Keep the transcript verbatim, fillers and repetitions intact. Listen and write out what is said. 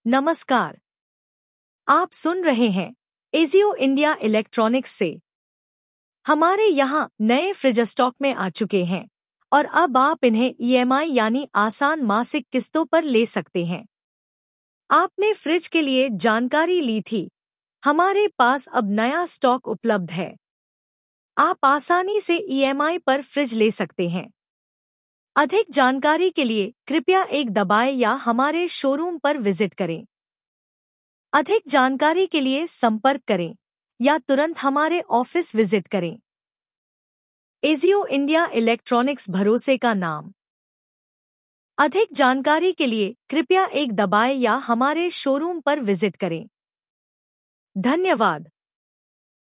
नमस्कार। आप सुन रहे हैं एजियो इंडिया इलेक्ट्रॉनिक्स से। हमारे यहाँ नए फ्रिज स्टॉक में आ चुके हैं और अब आप इन्हें ईएमआई यानी आसान मासिक किस्तों पर ले सकते हैं। आपने फ्रिज के लिए जानकारी ली थी। हमारे पास अब नया स्टॉक उपलब्ध है। आप आसानी से ईएमआई पर फ्रिज ले सकते हैं। अधिक जानकारी के लिए कृपया एक दबाएं या हमारे शोरूम पर विजिट करें। अधिक जानकारी के लिए संपर्क करें या तुरंत हमारे ऑफिस विजिट करें। एजियो इंडिया इलेक्ट्रॉनिक्स, भरोसे का नाम। अधिक जानकारी के लिए कृपया एक दबाएं या हमारे शोरूम पर विजिट करें। धन्यवाद।